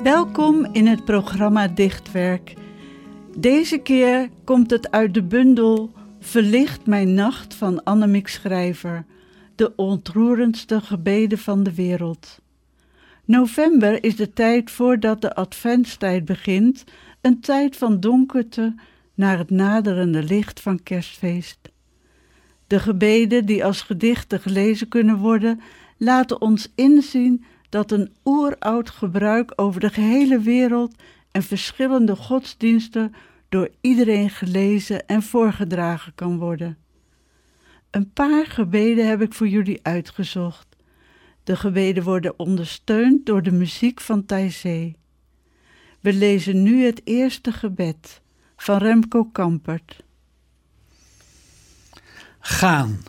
Welkom in het programma Dichtwerk. Deze keer komt het uit de bundel Verlicht mijn nacht van Annemiek Schrijver, de ontroerendste gebeden van de wereld. November is de tijd voordat de adventstijd begint, een tijd van donkerte naar het naderende licht van Kerstfeest. De gebeden die als gedichten gelezen kunnen worden, laten ons inzien dat een oeroud gebruik over de gehele wereld en verschillende godsdiensten door iedereen gelezen en voorgedragen kan worden. Een paar gebeden heb ik voor jullie uitgezocht. De gebeden worden ondersteund door de muziek van Taizé. We lezen nu het eerste gebed van Remco Kampert. Gaan.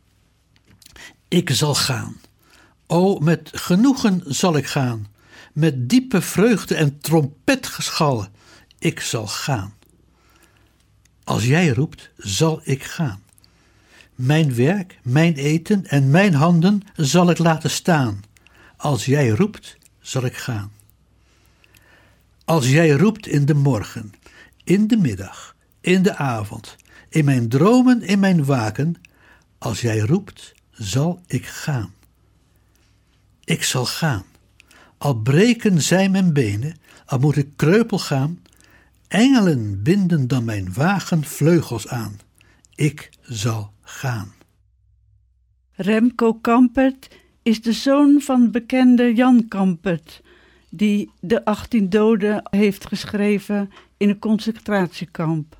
Ik zal gaan. O, met genoegen zal ik gaan. Met diepe vreugde en trompetgeschal. Ik zal gaan. Als jij roept, zal ik gaan. Mijn werk, mijn eten en mijn handen zal ik laten staan. Als jij roept, zal ik gaan. Als jij roept in de morgen, in de middag, in de avond, in mijn dromen, in mijn waken, als jij roept, zal ik gaan. Ik zal gaan. Al breken zij mijn benen, al moet ik kreupel gaan, engelen binden dan mijn wagen vleugels aan. Ik zal gaan. Remco Kampert is de zoon van bekende Jan Kampert, die de 18 doden heeft geschreven in een concentratiekamp.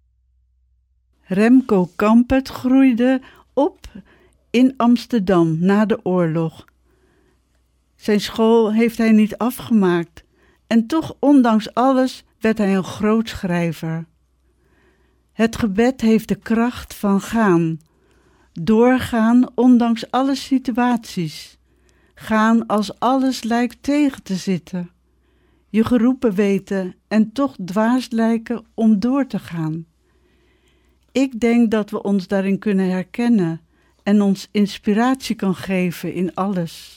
Remco Kampert groeide op in Amsterdam na de oorlog. Zijn school heeft hij niet afgemaakt en toch, ondanks alles, werd hij een groot schrijver. Het gebed heeft de kracht van gaan. Doorgaan ondanks alle situaties. Gaan als alles lijkt tegen te zitten. Je geroepen weten en toch dwaas lijken om door te gaan. Ik denk dat we ons daarin kunnen herkennen en ons inspiratie kan geven in alles.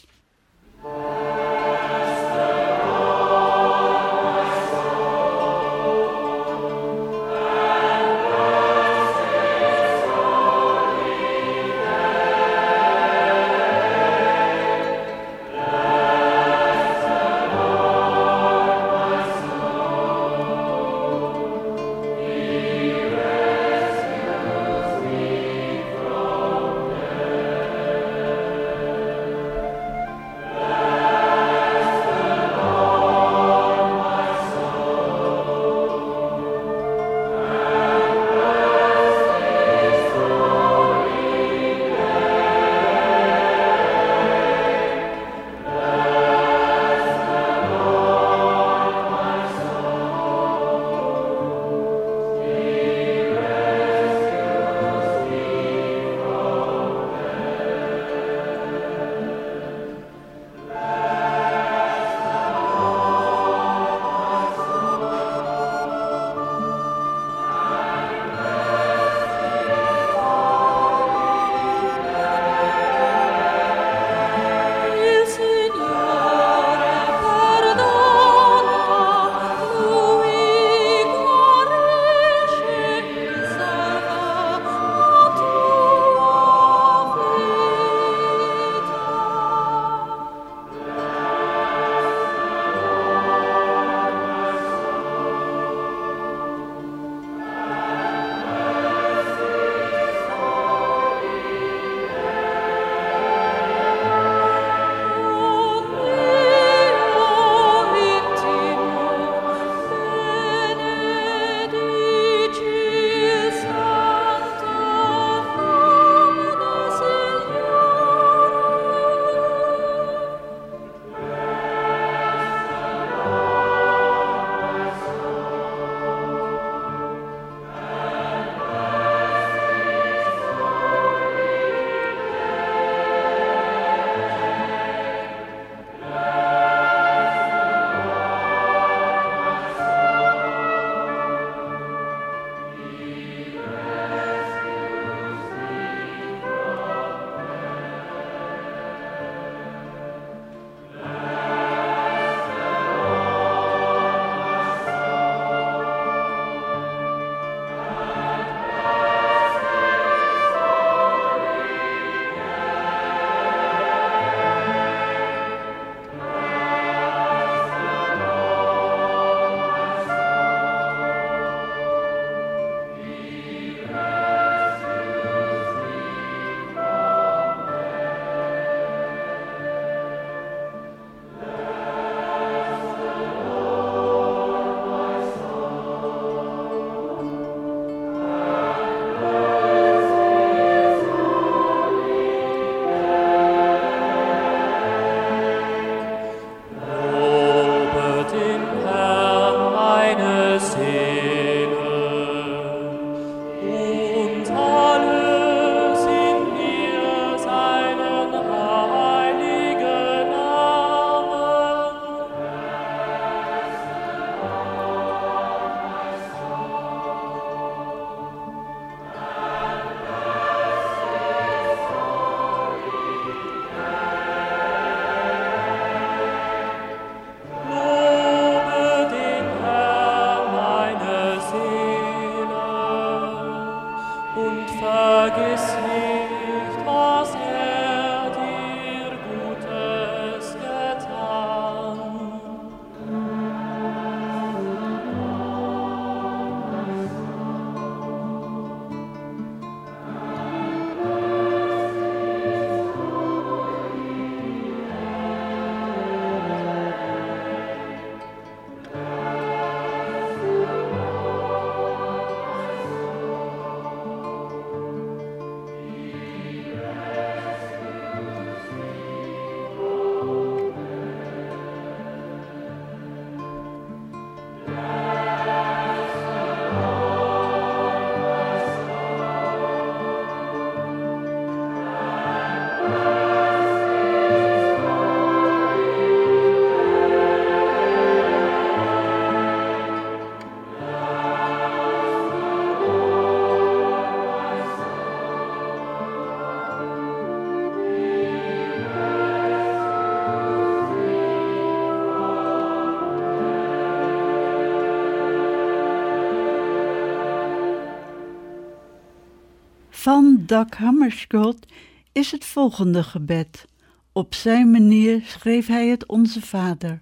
Van Dag Hammarskjöld is het volgende gebed. Op zijn manier schreef hij het Onze Vader.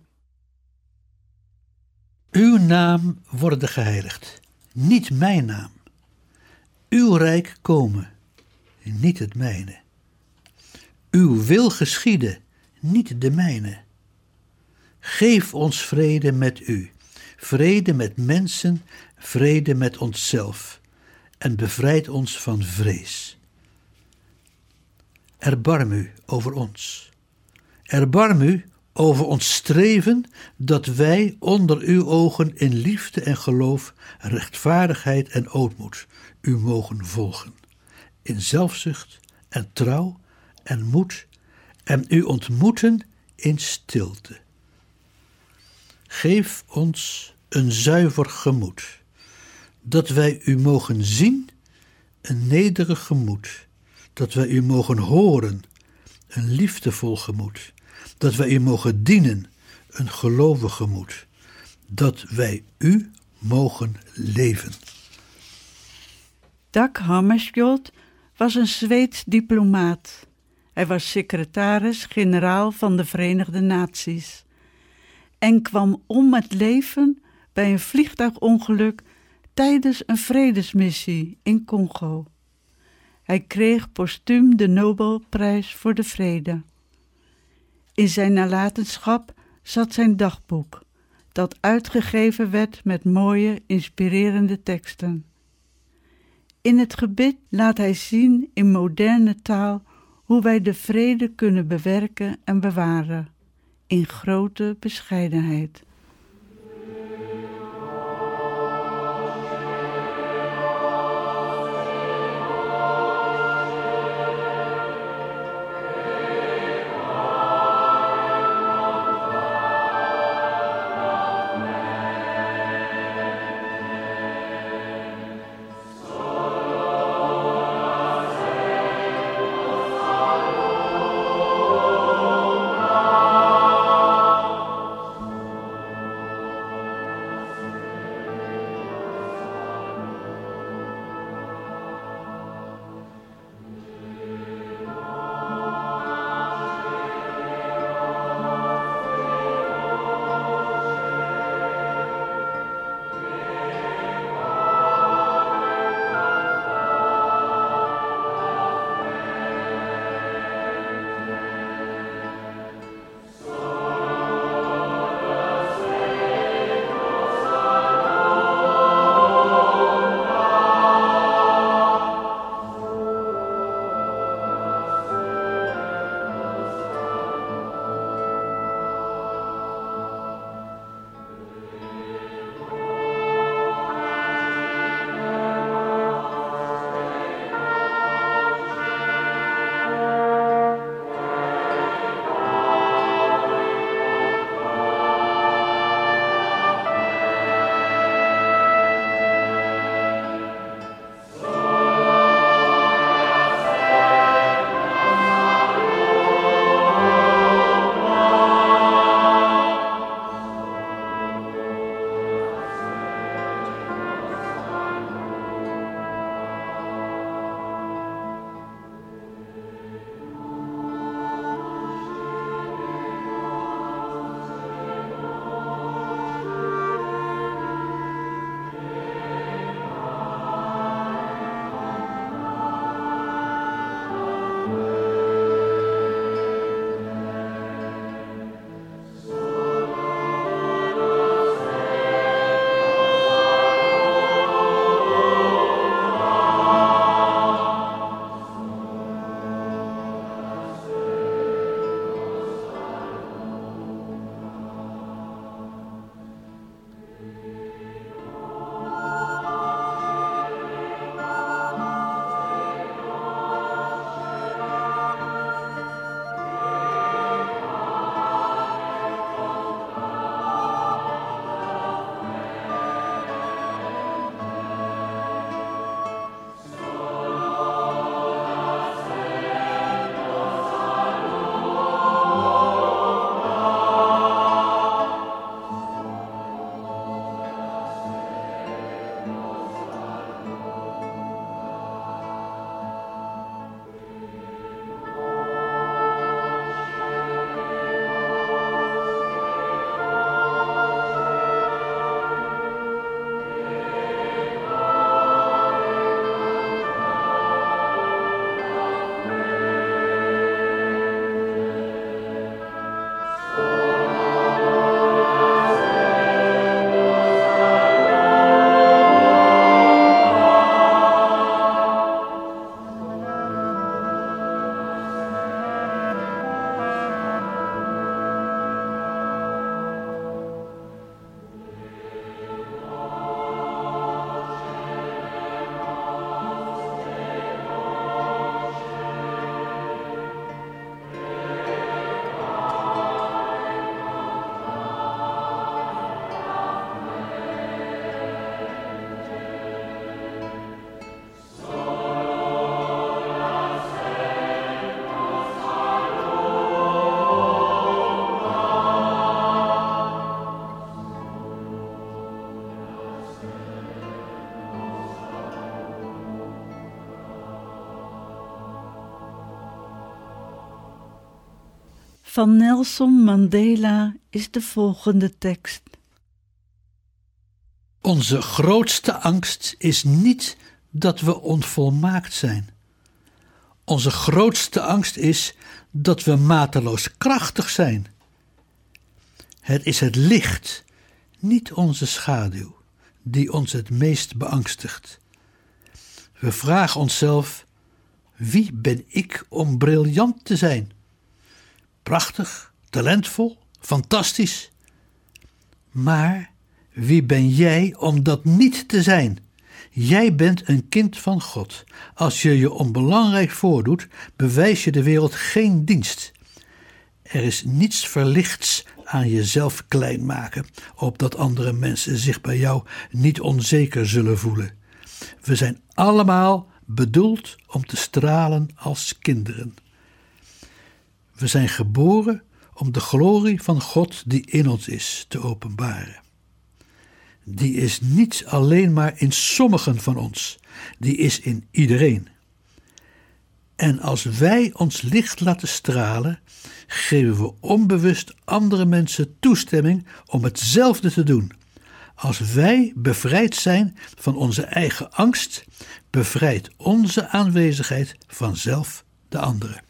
Uw naam worden geheiligd, niet mijn naam. Uw rijk komen, niet het mijne. Uw wil geschieden, niet de mijne. Geef ons vrede met u, vrede met mensen, vrede met onszelf en bevrijd ons van vrees. Erbarm u over ons. Erbarm u over ons streven dat wij onder uw ogen in liefde en geloof, rechtvaardigheid en ootmoed u mogen volgen. In zelfzucht en trouw en moed en u ontmoeten in stilte. Geef ons een zuiver gemoed, dat wij u mogen zien, een nederig gemoed, dat wij u mogen horen, een liefdevol gemoed, dat wij u mogen dienen, een gelovig gemoed, dat wij u mogen leven. Dag Hammarskjöld was een Zweeds diplomaat. Hij was secretaris-generaal van de Verenigde Naties en kwam om het leven bij een vliegtuigongeluk tijdens een vredesmissie in Congo. Hij kreeg postuum de Nobelprijs voor de vrede. In zijn nalatenschap zat zijn dagboek, dat uitgegeven werd met mooie, inspirerende teksten. In het gebed laat hij zien in moderne taal hoe wij de vrede kunnen bewerken en bewaren, in grote bescheidenheid. Van Nelson Mandela is de volgende tekst. Onze grootste angst is niet dat we onvolmaakt zijn. Onze grootste angst is dat we mateloos krachtig zijn. Het is het licht, niet onze schaduw, die ons het meest beangstigt. We vragen onszelf: wie ben ik om briljant te zijn? Prachtig, talentvol, fantastisch. Maar wie ben jij om dat niet te zijn? Jij bent een kind van God. Als je je onbelangrijk voordoet, bewijs je de wereld geen dienst. Er is niets verlichts aan jezelf klein maken, opdat andere mensen zich bij jou niet onzeker zullen voelen. We zijn allemaal bedoeld om te stralen als kinderen. We zijn geboren om de glorie van God die in ons is te openbaren. Die is niet alleen maar in sommigen van ons, die is in iedereen. En als wij ons licht laten stralen, geven we onbewust andere mensen toestemming om hetzelfde te doen. Als wij bevrijd zijn van onze eigen angst, bevrijdt onze aanwezigheid vanzelf de anderen.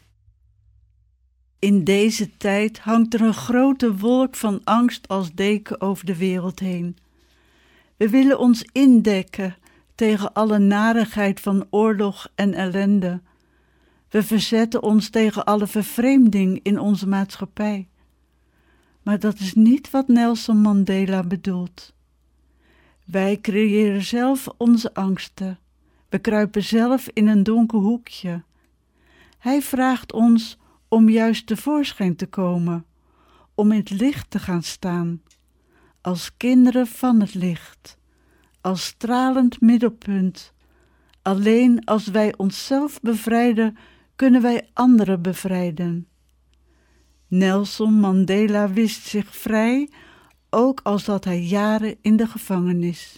In deze tijd hangt er een grote wolk van angst als deken over de wereld heen. We willen ons indekken tegen alle narigheid van oorlog en ellende. We verzetten ons tegen alle vervreemding in onze maatschappij. Maar dat is niet wat Nelson Mandela bedoelt. Wij creëren zelf onze angsten. We kruipen zelf in een donker hoekje. Hij vraagt ons om juist tevoorschijn te komen, om in het licht te gaan staan, als kinderen van het licht, als stralend middelpunt. Alleen als wij onszelf bevrijden, kunnen wij anderen bevrijden. Nelson Mandela wist zich vrij, ook al zat hij jaren in de gevangenis.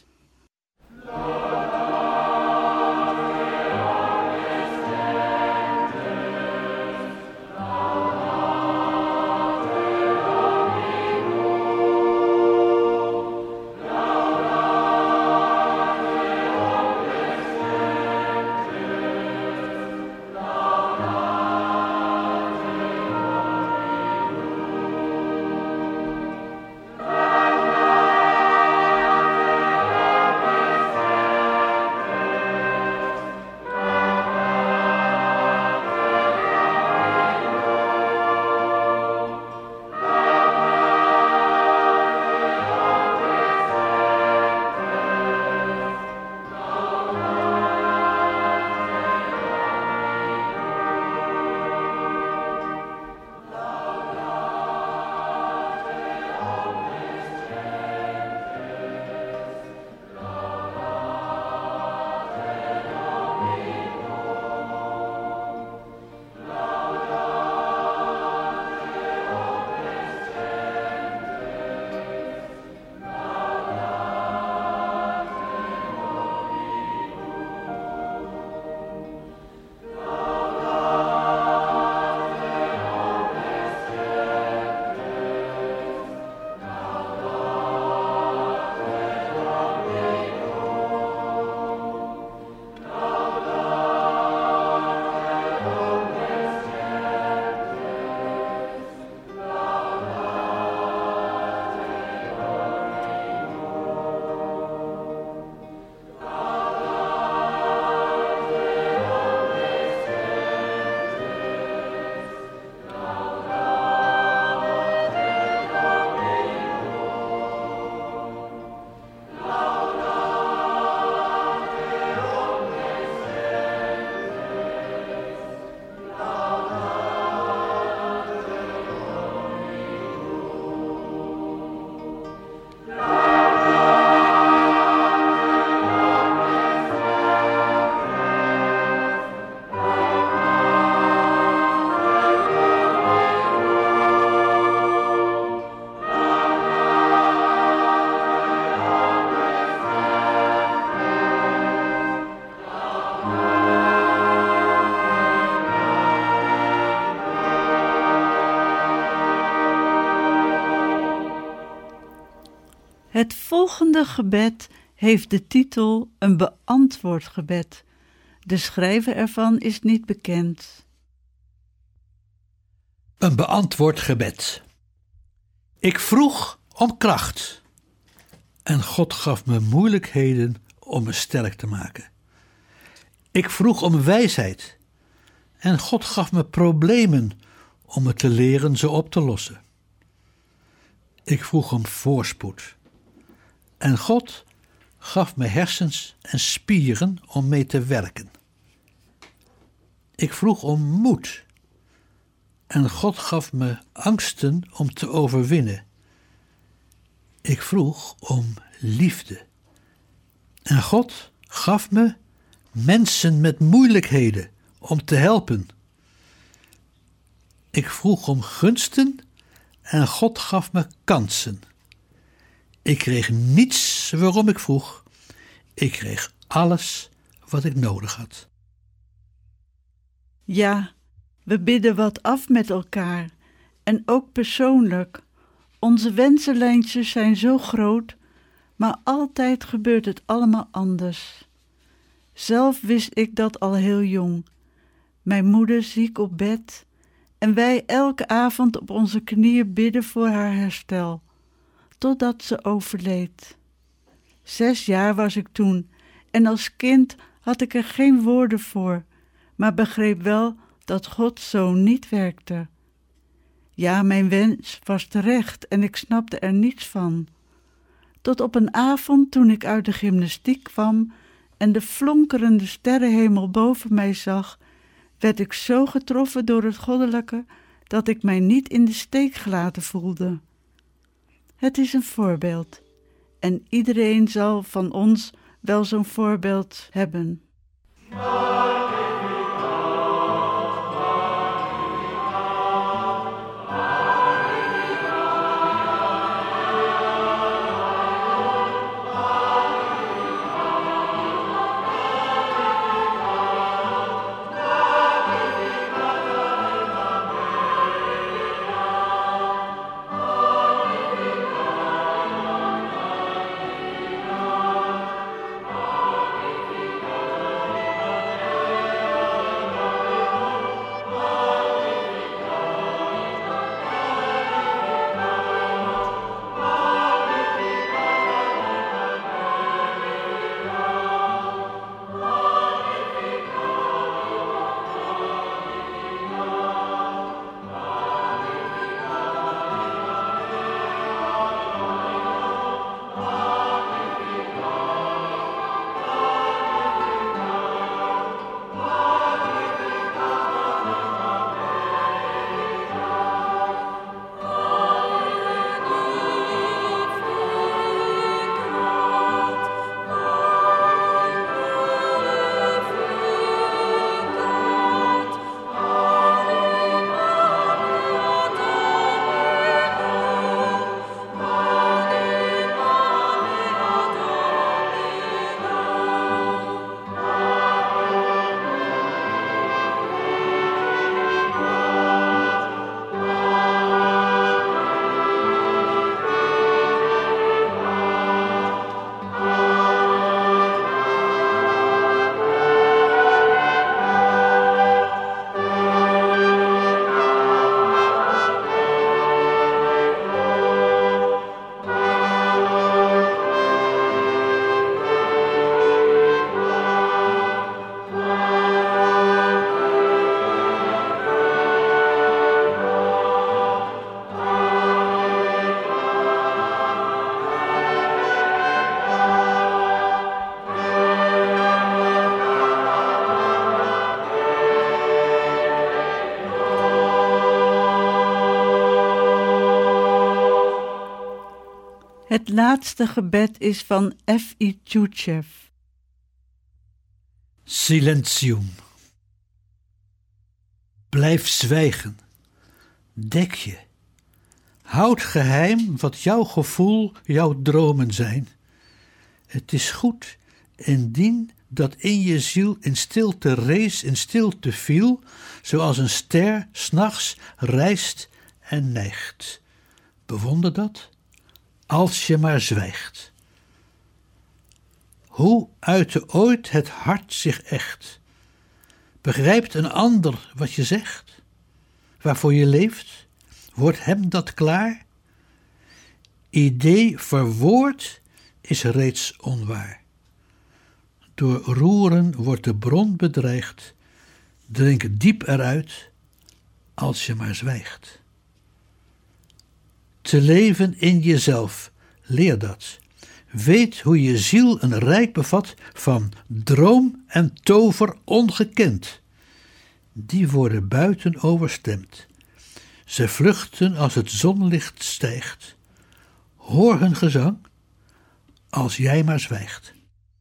Het volgende gebed heeft de titel een beantwoord gebed. De schrijver ervan is niet bekend. Een beantwoord gebed. Ik vroeg om kracht en God gaf me moeilijkheden om me sterk te maken. Ik vroeg om wijsheid en God gaf me problemen om me te leren ze op te lossen. Ik vroeg om voorspoed en God gaf me hersens en spieren om mee te werken. Ik vroeg om moed en God gaf me angsten om te overwinnen. Ik vroeg om liefde en God gaf me mensen met moeilijkheden om te helpen. Ik vroeg om gunsten en God gaf me kansen. Ik kreeg niets waarom ik vroeg. Ik kreeg alles wat ik nodig had. Ja, we bidden wat af met elkaar en ook persoonlijk. Onze wensenlijntjes zijn zo groot, maar altijd gebeurt het allemaal anders. Zelf wist ik dat al heel jong. Mijn moeder ziek op bed en wij elke avond op onze knieën bidden voor haar herstel, totdat ze overleed. 6 jaar was ik toen en als kind had ik er geen woorden voor, maar begreep wel dat God zo niet werkte. Ja, mijn wens was terecht en ik snapte er niets van. Tot op een avond toen ik uit de gymnastiek kwam en de flonkerende sterrenhemel boven mij zag, werd ik zo getroffen door het goddelijke dat ik mij niet in de steek gelaten voelde. Het is een voorbeeld en iedereen zal van ons wel zo'n voorbeeld hebben. Het laatste gebed is van F.I. Tjuchev. Silentium. Blijf zwijgen. Dek je. Houd geheim wat jouw gevoel, jouw dromen zijn. Het is goed indien dat in je ziel in stilte rees, in stilte viel, zoals een ster 's nachts rijst en neigt. Bewonder dat, als je maar zwijgt. Hoe uitte ooit het hart zich echt? Begrijpt een ander wat je zegt? Waarvoor je leeft? Wordt hem dat klaar? Idee verwoord is reeds onwaar. Door roeren wordt de bron bedreigd. Drink diep eruit, als je maar zwijgt. Te leven in jezelf, leer dat. Weet hoe je ziel een rijk bevat van droom en tover ongekend. Die worden buiten overstemd. Ze vluchten als het zonlicht stijgt. Hoor hun gezang, als jij maar zwijgt.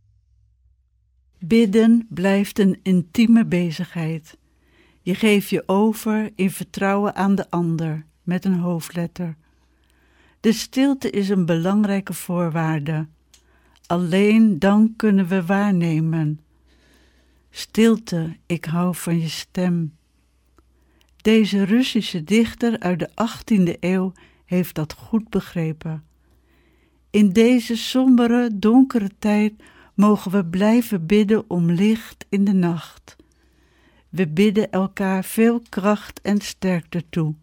Bidden blijft een intieme bezigheid. Je geeft je over in vertrouwen aan de ander, met een hoofdletter. De stilte is een belangrijke voorwaarde. Alleen dan kunnen we waarnemen. Stilte, ik hou van je stem. Deze Russische dichter uit de 18e eeuw heeft dat goed begrepen. In deze sombere, donkere tijd mogen we blijven bidden om licht in de nacht. We bidden elkaar veel kracht en sterkte toe.